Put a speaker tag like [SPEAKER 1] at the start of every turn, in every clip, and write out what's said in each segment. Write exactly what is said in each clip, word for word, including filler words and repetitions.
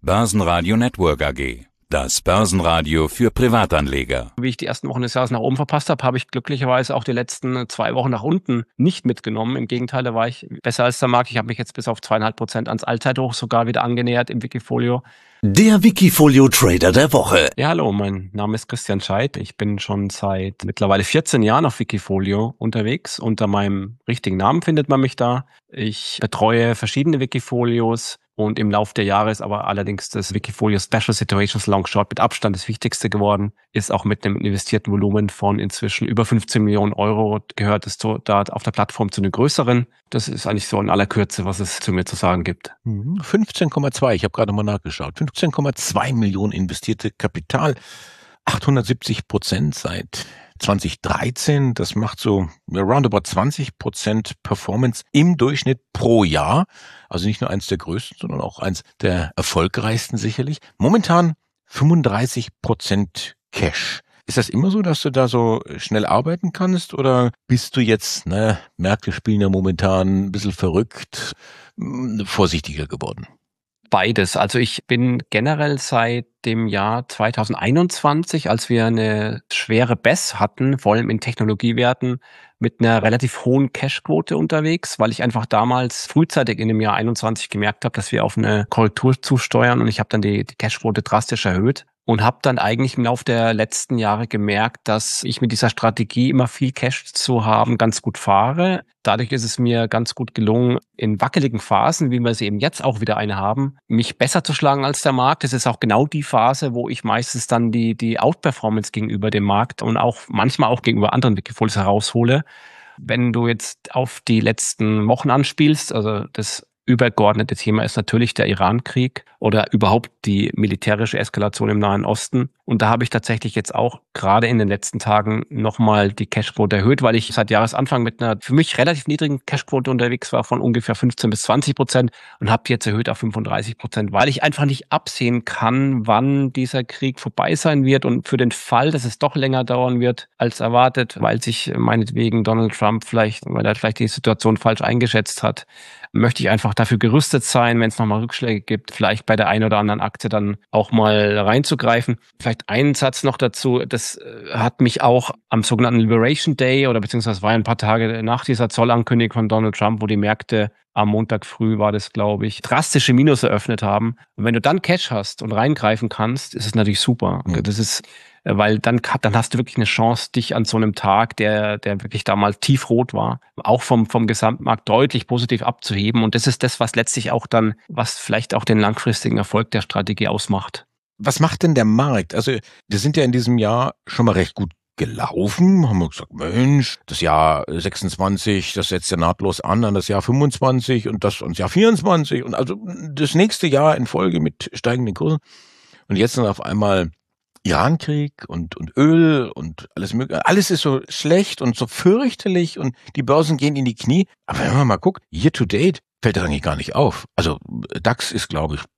[SPEAKER 1] Börsenradio Network A G. Das Börsenradio für Privatanleger.
[SPEAKER 2] Wie ich die ersten Wochen des Jahres nach oben verpasst habe, habe ich glücklicherweise auch die letzten zwei Wochen nach unten nicht mitgenommen. Im Gegenteil, da war ich besser als der Markt. Ich habe mich jetzt bis auf zweieinhalb Prozent ans Allzeithoch sogar wieder angenähert im Wikifolio.
[SPEAKER 3] Der Wikifolio-Trader der Woche.
[SPEAKER 2] Ja, hallo, mein Name ist Christian Scheidt. Ich bin schon seit mittlerweile vierzehn Jahren auf Wikifolio unterwegs. Unter meinem richtigen Namen findet man mich da. Ich betreue verschiedene Wikifolios. Und im Laufe der Jahre ist aber allerdings das Wikifolio Special Situations Long Short mit Abstand das Wichtigste geworden. Ist auch mit einem investierten Volumen von inzwischen über fünfzehn Millionen Euro gehört es da auf der Plattform zu den größeren. Das ist eigentlich so in aller Kürze, was es zu mir zu sagen gibt.
[SPEAKER 4] fünfzehn Komma zwei, ich habe gerade mal nachgeschaut. fünfzehn Komma zwei Millionen investierte Kapital. achthundertsiebzig Prozent seit zwanzig dreizehn. Das macht so roundabout zwanzig Prozent Performance im Durchschnitt pro Jahr. Also nicht nur eins der größten, sondern auch eins der erfolgreichsten sicherlich. Momentan fünfunddreißig Prozent Cash. Ist das immer so, dass du da so schnell arbeiten kannst oder bist du jetzt, ne, Märkte spielen ja momentan ein bisschen verrückt, vorsichtiger geworden?
[SPEAKER 2] Beides. Also ich bin generell seit dem Jahr zweitausendeinundzwanzig, als wir eine schwere B E S hatten, vor allem in Technologiewerten, mit einer relativ hohen Cashquote unterwegs, weil ich einfach damals frühzeitig in dem Jahr einundzwanzig gemerkt habe, dass wir auf eine Korrektur zusteuern und ich habe dann die, die Cashquote drastisch erhöht. Und habe dann eigentlich im Laufe der letzten Jahre gemerkt, dass ich mit dieser Strategie, immer viel Cash zu haben, ganz gut fahre. Dadurch ist es mir ganz gut gelungen, in wackeligen Phasen, wie wir sie eben jetzt auch wieder eine haben, mich besser zu schlagen als der Markt. Das ist auch genau die Phase, wo ich meistens dann die, die Outperformance gegenüber dem Markt und auch manchmal auch gegenüber anderen Wikifolios heraushole. Wenn du jetzt auf die letzten Wochen anspielst, also das übergeordnete Thema ist natürlich der Iran-Krieg oder überhaupt die militärische Eskalation im Nahen Osten. Und da habe ich tatsächlich jetzt auch gerade in den letzten Tagen nochmal die Cashquote erhöht, weil ich seit Jahresanfang mit einer für mich relativ niedrigen Cashquote unterwegs war von ungefähr fünfzehn bis zwanzig Prozent und habe die jetzt erhöht auf fünfunddreißig Prozent, weil ich einfach nicht absehen kann, wann dieser Krieg vorbei sein wird. Und für den Fall, dass es doch länger dauern wird als erwartet, weil sich meinetwegen Donald Trump vielleicht, weil er vielleicht die Situation falsch eingeschätzt hat, möchte ich einfach dafür gerüstet sein, wenn es nochmal Rückschläge gibt, vielleicht bei der einen oder anderen Aktie dann auch mal reinzugreifen. Vielleicht einen Satz noch dazu, das hat mich auch am sogenannten Liberation Day oder beziehungsweise war ein paar Tage nach dieser Zollankündigung von Donald Trump, wo die Märkte am Montag früh war das, glaube ich, drastische Minus eröffnet haben. Und wenn du dann Cash hast und reingreifen kannst, ist es natürlich super. Mhm. Das ist, weil dann, dann hast du wirklich eine Chance, dich an so einem Tag, der, der wirklich da mal tiefrot war, auch vom, vom Gesamtmarkt deutlich positiv abzuheben. Und das ist das, was letztlich auch dann, was vielleicht auch den langfristigen Erfolg der Strategie ausmacht.
[SPEAKER 4] Was macht denn der Markt? Also, wir sind ja in diesem Jahr schon mal recht gut gelaufen, haben wir gesagt, Mensch, das Jahr sechsundzwanzig, das setzt ja nahtlos an an das Jahr fünfundzwanzig und das ans Jahr vierundzwanzig und also das nächste Jahr in Folge mit steigenden Kursen. Und jetzt dann auf einmal Irankrieg und, und Öl und alles mögliche. Alles ist so schlecht und so fürchterlich und die Börsen gehen in die Knie. Aber wenn man mal guckt, year to date fällt das eigentlich gar nicht auf. Also DAX ist, glaube ich,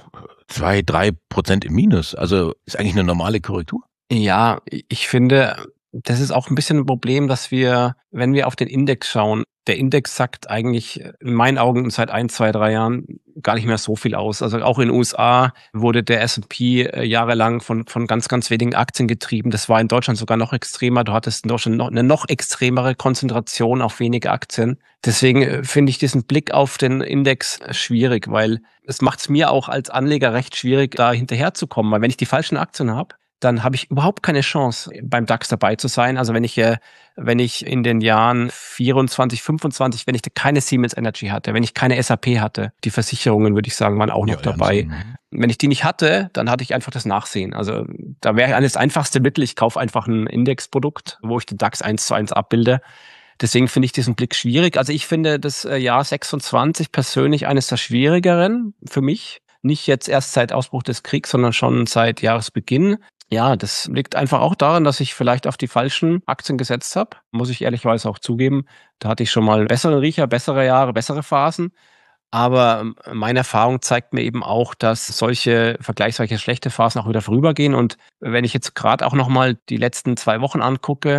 [SPEAKER 4] zwei, drei Prozent im Minus. Also ist eigentlich eine normale Korrektur.
[SPEAKER 2] Ja, ich finde, das ist auch ein bisschen ein Problem, dass wir, wenn wir auf den Index schauen, der Index sagt eigentlich in meinen Augen seit ein, zwei, drei Jahren gar nicht mehr so viel aus. Also auch in den U S A wurde der S und P jahrelang von, von ganz, ganz wenigen Aktien getrieben. Das war in Deutschland sogar noch extremer. Du hattest in Deutschland noch eine noch extremere Konzentration auf wenige Aktien. Deswegen finde ich diesen Blick auf den Index schwierig, weil es macht es mir auch als Anleger recht schwierig, da hinterherzukommen. Weil wenn ich die falschen Aktien habe, dann habe ich überhaupt keine Chance, beim DAX dabei zu sein. Also wenn ich äh, wenn ich in den Jahren vierundzwanzig, fünfundzwanzig, wenn ich keine Siemens Energy hatte, wenn ich keine S A P hatte, die Versicherungen, würde ich sagen, waren auch noch ja, dabei. Ja, wenn ich die nicht hatte, dann hatte ich einfach das Nachsehen. Also da wäre das einfachste Mittel, ich kaufe einfach ein Indexprodukt, wo ich den DAX eins zu eins abbilde. Deswegen finde ich diesen Blick schwierig. Also ich finde das Jahr sechsundzwanzig persönlich eines der schwierigeren für mich. Nicht jetzt erst seit Ausbruch des Kriegs, sondern schon seit Jahresbeginn. Ja, das liegt einfach auch daran, dass ich vielleicht auf die falschen Aktien gesetzt habe, muss ich ehrlicherweise auch zugeben. Da hatte ich schon mal besseren Riecher, bessere Jahre, bessere Phasen. Aber meine Erfahrung zeigt mir eben auch, dass solche vergleichsweise schlechte Phasen auch wieder vorübergehen. Und wenn ich jetzt gerade auch nochmal die letzten zwei Wochen angucke,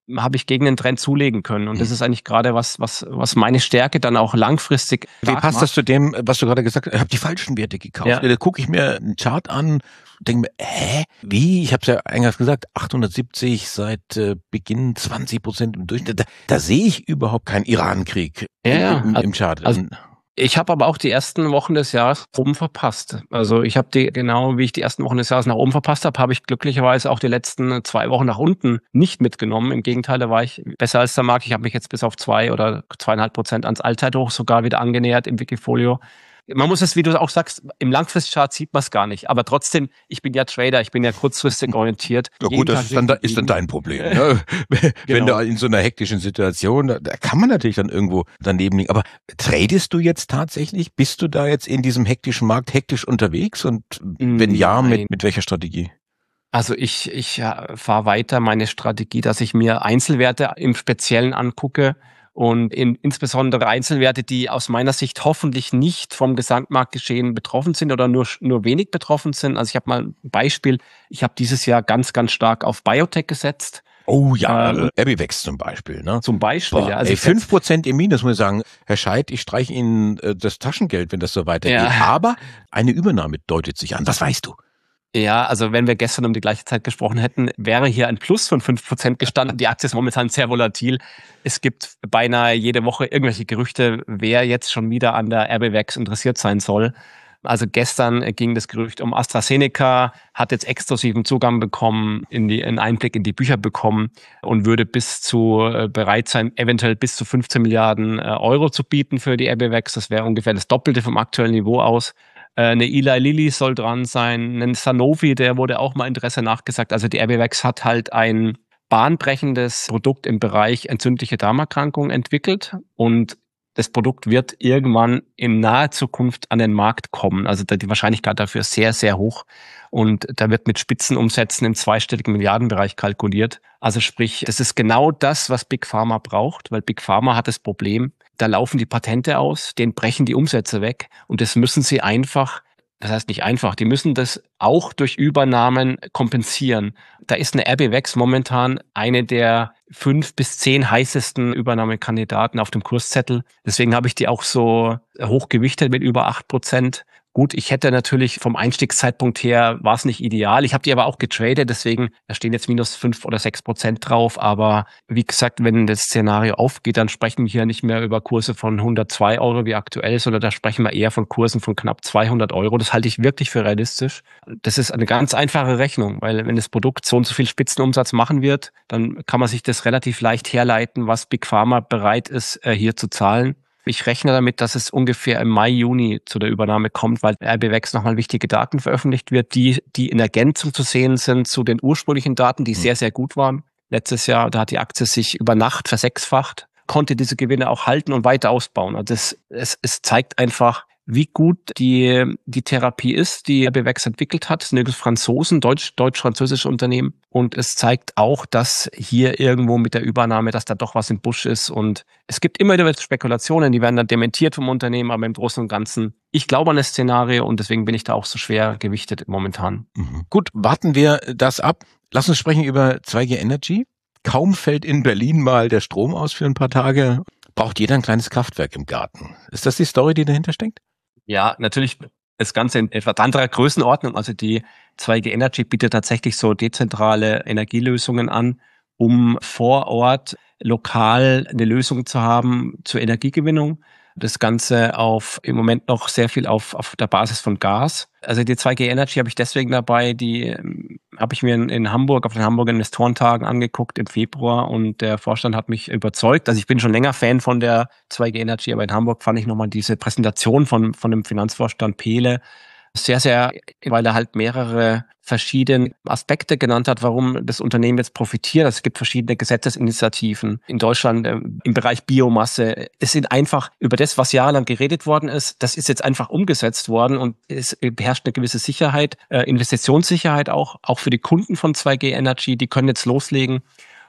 [SPEAKER 2] habe ich gegen den Trend zulegen können. Und das ist eigentlich gerade was, was, was meine Stärke dann auch langfristig
[SPEAKER 4] Wie passt
[SPEAKER 2] macht.
[SPEAKER 4] das zu dem, was du gerade gesagt hast? Ich habe die falschen Werte gekauft.
[SPEAKER 2] Ja.
[SPEAKER 4] Da gucke ich mir einen Chart an, denke mir, hä, wie? Ich habe es ja eingangs gesagt, achthundertsiebzig seit äh, Beginn zwanzig Prozent im Durchschnitt. Da, da sehe ich überhaupt keinen Iran-Krieg
[SPEAKER 2] Ja, ja.
[SPEAKER 4] im, im Chart.
[SPEAKER 2] Also, ich habe aber auch die ersten Wochen des Jahres oben verpasst. Also ich habe die, genau wie ich die ersten Wochen des Jahres nach oben verpasst habe, habe ich glücklicherweise auch die letzten zwei Wochen nach unten nicht mitgenommen. Im Gegenteil, da war ich besser als der Markt. Ich habe mich jetzt bis auf zwei oder zweieinhalb Prozent ans Allzeithoch sogar wieder angenähert im Wikifolio. Man muss es, wie du auch sagst, im Langfristchart sieht man es gar nicht. Aber trotzdem, ich bin ja Trader, ich bin ja kurzfristig orientiert.
[SPEAKER 4] Ja gut, das ist dann, ist dann dein Problem. Ne? Wenn
[SPEAKER 2] Genau.
[SPEAKER 4] du in so einer hektischen Situation, da, da kann man natürlich dann irgendwo daneben liegen. Aber tradest du jetzt tatsächlich? Bist du da jetzt in diesem hektischen Markt hektisch unterwegs? Und wenn ja,
[SPEAKER 2] Nein.
[SPEAKER 4] mit, mit welcher Strategie?
[SPEAKER 2] Also ich, ich ja, fahre weiter meine Strategie, dass ich mir Einzelwerte im Speziellen angucke. Und in, insbesondere Einzelwerte, die aus meiner Sicht hoffentlich nicht vom Gesamtmarktgeschehen betroffen sind oder nur, nur wenig betroffen sind. Also ich habe mal ein Beispiel. Ich habe dieses Jahr ganz, ganz stark auf Biotech gesetzt.
[SPEAKER 4] Oh ja,
[SPEAKER 2] Ähm,
[SPEAKER 4] äh, Abivex zum Beispiel. Ne?
[SPEAKER 2] Zum Beispiel.
[SPEAKER 4] Boah,
[SPEAKER 2] ja. Also
[SPEAKER 4] ey,
[SPEAKER 2] ich setz-
[SPEAKER 4] fünf Prozent im Minus, muss ich sagen. Herr Scheidt, ich streiche Ihnen äh, das Taschengeld, wenn das so weitergeht.
[SPEAKER 2] Ja.
[SPEAKER 4] Aber eine Übernahme deutet sich an. Was weißt du?
[SPEAKER 2] Ja, also wenn wir gestern um die gleiche Zeit gesprochen hätten, wäre hier ein Plus von fünf Prozent gestanden. Die Aktie ist momentan sehr volatil. Es gibt beinahe jede Woche irgendwelche Gerüchte, wer jetzt schon wieder an der Abivex interessiert sein soll. Also gestern ging das Gerücht um AstraZeneca, hat jetzt exklusiven Zugang bekommen, in die, einen Einblick in die Bücher bekommen und würde bis zu äh, bereit sein, eventuell bis zu fünfzehn Milliarden äh, Euro zu bieten für die Abivex. Das wäre ungefähr das Doppelte vom aktuellen Niveau aus. Eine Eli Lilly soll dran sein, ein Sanofi, der wurde auch mal Interesse nachgesagt. Also die Abivex hat halt ein bahnbrechendes Produkt im Bereich entzündliche Darmerkrankungen entwickelt und das Produkt wird irgendwann in naher Zukunft an den Markt kommen. Also die Wahrscheinlichkeit dafür ist sehr, sehr hoch und da wird mit Spitzenumsätzen im zweistelligen Milliardenbereich kalkuliert. Also sprich, das ist genau das, was Big Pharma braucht, weil Big Pharma hat das Problem, da laufen die Patente aus, denen brechen die Umsätze weg und das müssen sie einfach, das heißt nicht einfach, die müssen das auch durch Übernahmen kompensieren. Da ist eine Abivex momentan eine der fünf bis zehn heißesten Übernahmekandidaten auf dem Kurszettel. Deswegen habe ich die auch so hoch gewichtet mit über acht Prozent. Gut, ich hätte natürlich vom Einstiegszeitpunkt her, war es nicht ideal. Ich habe die aber auch getradet, deswegen, da stehen jetzt minus fünf oder sechs Prozent drauf. Aber wie gesagt, wenn das Szenario aufgeht, dann sprechen wir hier nicht mehr über Kurse von hundertzwei Euro wie aktuell, sondern da sprechen wir eher von Kursen von knapp zweihundert Euro. Das halte ich wirklich für realistisch. Das ist eine ganz einfache Rechnung, weil wenn das Produkt so und so viel Spitzenumsatz machen wird, dann kann man sich das relativ leicht herleiten, was Big Pharma bereit ist, hier zu zahlen. Ich rechne damit, dass es ungefähr im Mai, Juni zu der Übernahme kommt, weil Abivex nochmal wichtige Daten veröffentlicht wird, die, die in Ergänzung zu sehen sind zu den ursprünglichen Daten, die sehr, sehr gut waren. Letztes Jahr, da hat die Aktie sich über Nacht versechsfacht, konnte diese Gewinne auch halten und weiter ausbauen. Also das, es, es zeigt einfach, wie gut die, die Therapie ist, die Abivex entwickelt hat. Es sind Franzosen, deutsch, deutsch-französische Unternehmen. Und es zeigt auch, dass hier irgendwo mit der Übernahme, dass da doch was im Busch ist. Und es gibt immer wieder Spekulationen, die werden dann dementiert vom Unternehmen, aber im Großen und Ganzen, ich glaube an das Szenario und deswegen bin ich da auch so schwer gewichtet momentan.
[SPEAKER 4] Mhm. Gut, warten wir das ab. Lass uns sprechen über zwei G Energy. Kaum fällt in Berlin mal der Strom aus für ein paar Tage, braucht jeder ein kleines Kraftwerk im Garten. Ist das die Story, die dahinter steckt?
[SPEAKER 2] Ja, natürlich das Ganze in etwas anderer Größenordnung. Also die zwei G Energy bietet tatsächlich so dezentrale Energielösungen an, um vor Ort lokal eine Lösung zu haben zur Energiegewinnung. Das Ganze auf im Moment noch sehr viel auf, auf der Basis von Gas. Also die zwei G Energy habe ich deswegen dabei, die ähm, habe ich mir in, in Hamburg auf den Hamburger Investorentagen angeguckt im Februar und der Vorstand hat mich überzeugt. Also ich bin schon länger Fan von der zwei G Energy, aber in Hamburg fand ich nochmal diese Präsentation von, von dem Finanzvorstand Pehle sehr, sehr, weil er halt mehrere verschiedene Aspekte genannt hat, warum das Unternehmen jetzt profitiert. Also es gibt verschiedene Gesetzesinitiativen in Deutschland äh, im Bereich Biomasse. Es sind einfach über das, was jahrelang geredet worden ist, das ist jetzt einfach umgesetzt worden und es beherrscht eine gewisse Sicherheit, äh, Investitionssicherheit auch, auch für die Kunden von zwei G Energy, die können jetzt loslegen.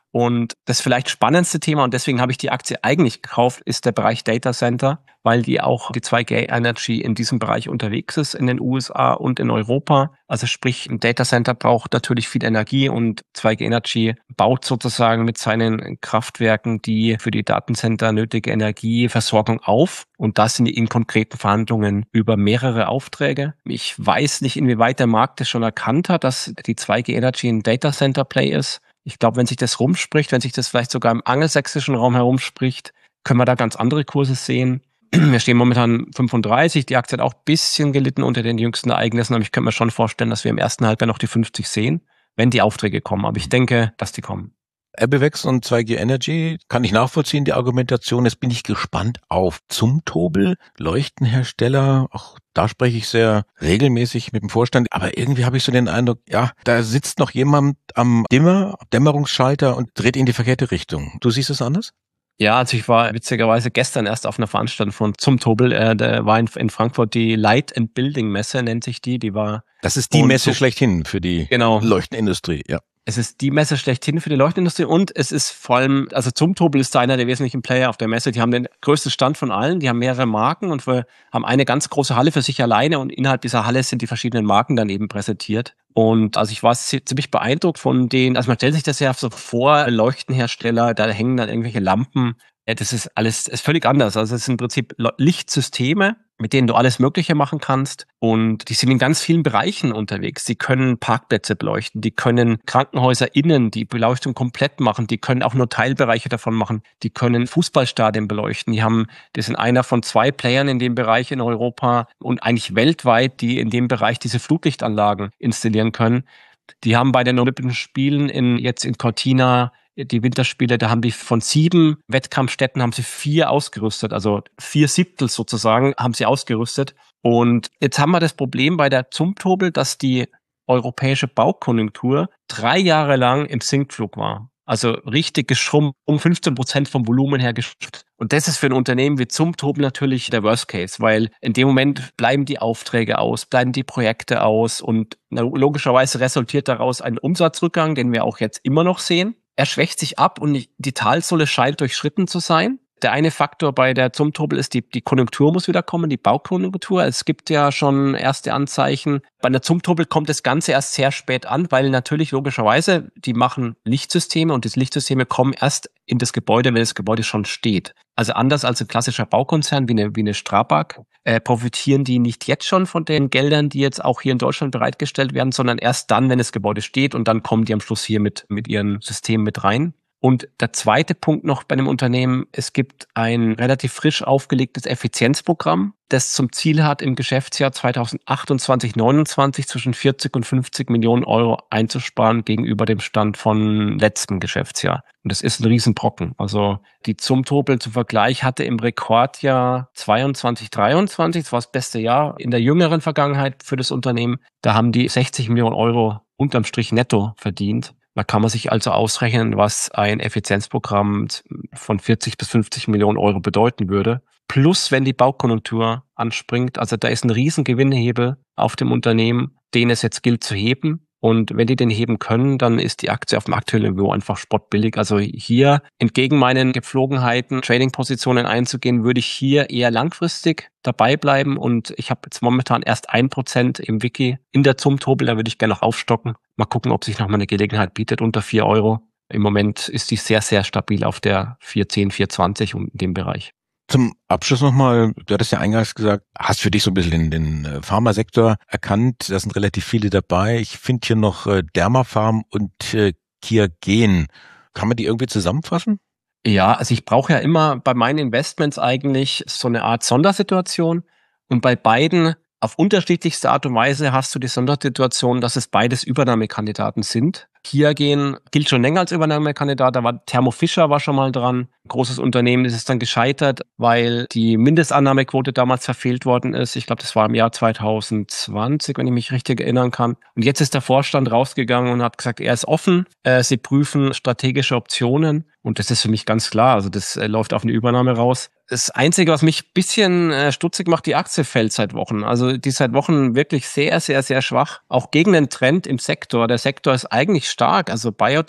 [SPEAKER 2] Und das vielleicht spannendste Thema, und deswegen habe ich die Aktie eigentlich gekauft, ist der Bereich Data Center, weil die auch die zwei G Energy in diesem Bereich unterwegs ist, in den U S A und in Europa. Also sprich, ein Data Center braucht natürlich viel Energie und zwei G Energy baut sozusagen mit seinen Kraftwerken die für die Datencenter nötige Energieversorgung auf. Und das sind die in konkreten Verhandlungen über mehrere Aufträge. Ich weiß nicht, inwieweit der Markt das schon erkannt hat, dass die zwei G Energy ein Data Center Play ist. Ich glaube, wenn sich das rumspricht, wenn sich das vielleicht sogar im angelsächsischen Raum herumspricht, können wir da ganz andere Kurse sehen. Wir stehen momentan fünfunddreißig, die Aktie hat auch ein bisschen gelitten unter den jüngsten Ereignissen, aber ich könnte mir schon vorstellen, dass wir im ersten Halbjahr noch die fünfzig sehen, wenn die Aufträge kommen. Aber ich denke, dass die kommen.
[SPEAKER 4] Abivax und zwei G Energy kann ich nachvollziehen, die Argumentation. Jetzt bin ich gespannt auf Zumtobel, Leuchtenhersteller. Auch da spreche ich sehr regelmäßig mit dem Vorstand. Aber irgendwie habe ich so den Eindruck, ja, da sitzt noch jemand am Dimmer, Dämmerungsschalter und dreht in die verkehrte Richtung. Du siehst es anders?
[SPEAKER 2] Ja, also ich war witzigerweise gestern erst auf einer Veranstaltung von Zumtobel. Äh, da war in, in Frankfurt die Light and Building Messe, nennt sich die. Die war.
[SPEAKER 4] Das ist die Messe so, schlechthin für die
[SPEAKER 2] genau.
[SPEAKER 4] Leuchtenindustrie, ja.
[SPEAKER 2] Es ist die Messe schlechthin für die Leuchtenindustrie und es ist vor allem, also Zumtobel ist da einer der wesentlichen Player auf der Messe. Die haben den größten Stand von allen, die haben mehrere Marken und wir haben eine ganz große Halle für sich alleine und innerhalb dieser Halle sind die verschiedenen Marken dann eben präsentiert. Und also ich war ziemlich beeindruckt von denen, also man stellt sich das ja so vor, Leuchtenhersteller, da hängen dann irgendwelche Lampen. Ja, das ist alles ist völlig anders. Also es sind im Prinzip Lichtsysteme, mit denen du alles Mögliche machen kannst. Und die sind in ganz vielen Bereichen unterwegs. Die können Parkplätze beleuchten, die können Krankenhäuser innen die Beleuchtung komplett machen, die können auch nur Teilbereiche davon machen, die können Fußballstadien beleuchten. Die haben, die sind einer von zwei Playern in dem Bereich in Europa und eigentlich weltweit, die in dem Bereich diese Flutlichtanlagen installieren können. Die haben bei den Olympischen Spielen in, jetzt in Cortina die Winterspiele, da haben die von sieben Wettkampfstätten haben sie vier ausgerüstet, also vier Siebtel sozusagen haben sie ausgerüstet. Und jetzt haben wir das Problem bei der Zumtobel, dass die europäische Baukonjunktur drei Jahre lang im Sinkflug war. Also richtig geschrumpft, um fünfzehn Prozent vom Volumen her geschrumpft. Und das ist für ein Unternehmen wie Zumtobel natürlich der Worst Case, weil in dem Moment bleiben die Aufträge aus, bleiben die Projekte aus und logischerweise resultiert daraus ein Umsatzrückgang, den wir auch jetzt immer noch sehen. Er schwächt sich ab und die Talsohle scheint durchschritten zu sein. Der eine Faktor bei der Zumtobel ist, die, die Konjunktur muss wieder kommen, die Baukonjunktur. Es gibt ja schon erste Anzeichen. Bei der Zumtobel kommt das Ganze erst sehr spät an, weil natürlich logischerweise, die machen Lichtsysteme und diese Lichtsysteme kommen erst in das Gebäude, wenn das Gebäude schon steht. Also anders als ein klassischer Baukonzern wie eine, wie eine Strabag, äh, profitieren die nicht jetzt schon von den Geldern, die jetzt auch hier in Deutschland bereitgestellt werden, sondern erst dann, wenn das Gebäude steht und dann kommen die am Schluss hier mit, mit ihren Systemen mit rein. Und der zweite Punkt noch bei einem Unternehmen, es gibt ein relativ frisch aufgelegtes Effizienzprogramm, das zum Ziel hat, im Geschäftsjahr zweitausendachtundzwanzig neunundzwanzig zwischen vierzig und fünfzig Millionen Euro einzusparen gegenüber dem Stand von letztem Geschäftsjahr. Und das ist ein Riesenbrocken. Also die Zumtobel zum Vergleich hatte im Rekordjahr zweiundzwanzig dreiundzwanzig, das war das beste Jahr in der jüngeren Vergangenheit für das Unternehmen, da haben die sechzig Millionen Euro unterm Strich netto verdient. Da kann man sich also ausrechnen, was ein Effizienzprogramm von vierzig bis fünfzig Millionen Euro bedeuten würde. Plus, wenn die Baukonjunktur anspringt, also da ist ein riesen Gewinnhebel auf dem Unternehmen, den es jetzt gilt zu heben. Und wenn die den heben können, dann ist die Aktie auf dem aktuellen Niveau einfach spottbillig. Also hier, entgegen meinen Gepflogenheiten, Trading-Positionen einzugehen, würde ich hier eher langfristig dabei bleiben. Und ich habe jetzt momentan erst ein Prozent im Wiki in der Zumtobel, da würde ich gerne noch aufstocken. Mal gucken, ob sich noch mal eine Gelegenheit bietet unter vier Euro. Im Moment ist die sehr, sehr stabil auf der vier zehn, vier zwanzig und in dem Bereich.
[SPEAKER 4] Zum Abschluss nochmal, du hattest ja eingangs gesagt, hast für dich so ein bisschen den, den Pharmasektor erkannt, da sind relativ viele dabei. Ich finde hier noch äh, Dermapharm und äh, Kiagen. Kann man die irgendwie zusammenfassen?
[SPEAKER 2] Ja, also ich brauche ja immer bei meinen Investments eigentlich so eine Art Sondersituation und bei beiden auf unterschiedlichste Art und Weise hast du die Sondersituation, dass es beides Übernahmekandidaten sind. Kiagen gilt schon länger als Übernahmekandidat, da war Thermo Fisher war schon mal dran. Großes Unternehmen, das ist dann gescheitert, weil die Mindestannahmequote damals verfehlt worden ist. Ich glaube, das war im Jahr zweitausendzwanzig, wenn ich mich richtig erinnern kann. Und jetzt ist der Vorstand rausgegangen und hat gesagt, er ist offen. Äh, sie prüfen strategische Optionen. Und das ist für mich ganz klar. Also das äh, läuft auf eine Übernahme raus. Das Einzige, was mich ein bisschen äh, stutzig macht, die Aktie fällt seit Wochen. Also die ist seit Wochen wirklich sehr, sehr, sehr schwach. Auch gegen den Trend im Sektor. Der Sektor ist eigentlich stark. Also Biotech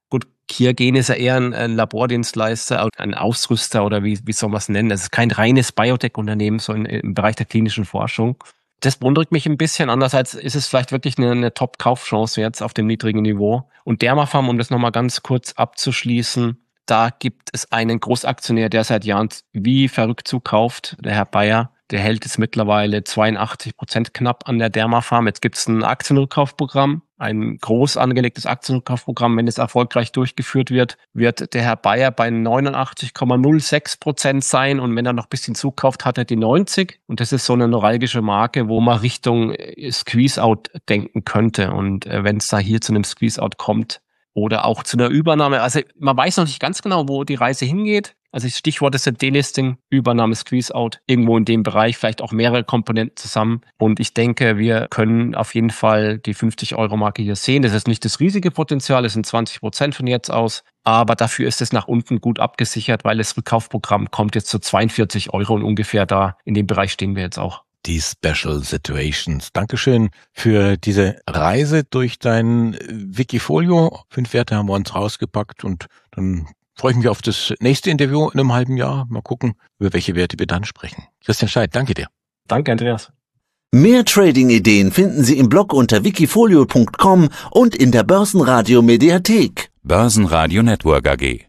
[SPEAKER 2] Gut, Kiergen ist ja eher ein, ein Labordienstleister, ein Ausrüster oder wie, wie soll man es nennen. Es ist kein reines Biotech-Unternehmen, so in, im Bereich der klinischen Forschung. Das beunruhigt mich ein bisschen. Andererseits ist es vielleicht wirklich eine, eine Top-Kaufchance jetzt auf dem niedrigen Niveau. Und Dermapharm, um das nochmal ganz kurz abzuschließen, da gibt es einen Großaktionär, der seit Jahren wie verrückt zukauft, der Herr Bayer. Der hält jetzt mittlerweile zweiundachtzig Prozent knapp an der Dermapharm. Jetzt gibt es ein Aktienrückkaufprogramm, ein groß angelegtes Aktienrückkaufprogramm. Wenn es erfolgreich durchgeführt wird, wird der Herr Bayer bei neunundachtzig Komma null sechs Prozent sein. Und wenn er noch ein bisschen zukauft, hat er die neunzig. Und das ist so eine neuralgische Marke, wo man Richtung Squeeze-Out denken könnte. Und wenn es da hier zu einem Squeeze-Out kommt oder auch zu einer Übernahme, also man weiß noch nicht ganz genau, wo die Reise hingeht. Also das Stichwort ist Delisting, Übernahme, Squeeze-Out, irgendwo in dem Bereich, vielleicht auch mehrere Komponenten zusammen. Und ich denke, wir können auf jeden Fall die fünfzig-Euro-Marke hier sehen. Das ist nicht das riesige Potenzial, das sind zwanzig Prozent von jetzt aus. Aber dafür ist es nach unten gut abgesichert, weil das Rückkaufprogramm kommt jetzt zu zweiundvierzig Euro und ungefähr da. In dem Bereich stehen wir jetzt auch.
[SPEAKER 4] Die Special Situations. Dankeschön für diese Reise durch dein Wikifolio. Fünf Werte haben wir uns rausgepackt und dann freue ich mich auf das nächste Interview in einem halben Jahr. Mal gucken, über welche Werte wir dann sprechen. Christian Scheidt, danke dir.
[SPEAKER 2] Danke, Andreas.
[SPEAKER 3] Mehr Trading-Ideen finden Sie im Blog unter wikifolio punkt com und in der Börsenradio Mediathek.
[SPEAKER 1] Börsenradio Network A G.